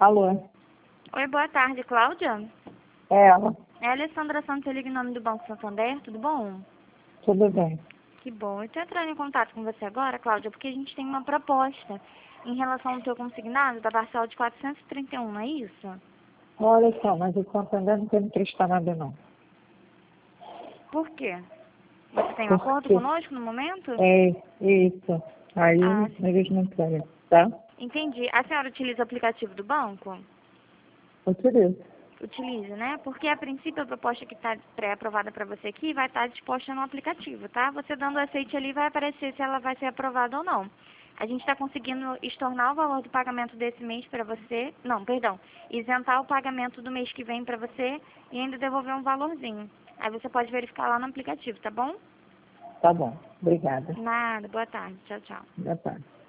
Alô? Oi, boa tarde, Cláudia. É ela. É a Alessandra Santos, eu ligo em nome do Banco Santander, tudo bom? Tudo bem. Que bom. Eu estou entrando em contato com você agora, Cláudia, porque a gente tem uma proposta em relação ao teu consignado da parcela de 431, não é isso? Olha só, mas o Santander não quer me prestar nada, não. Por quê? Você tem um acordo Porque conosco no momento? é isso. Aí Ah, eles não querem, tá? entendi. A senhora utiliza o aplicativo do banco? Utilizo. Utiliza, né? Porque a princípio a proposta que está pré-aprovada para você aqui vai estar disposta no aplicativo, tá? Você dando aceite ali vai aparecer se ela vai ser aprovada ou não. A gente está conseguindo estornar o valor do pagamento desse mês para você, não, perdão, isentar o pagamento do mês que vem para você e ainda devolver um valorzinho. Aí você pode verificar lá no aplicativo, tá bom? Tá bom. Obrigada. Nada, boa tarde, tchau, tchau. Boa tarde.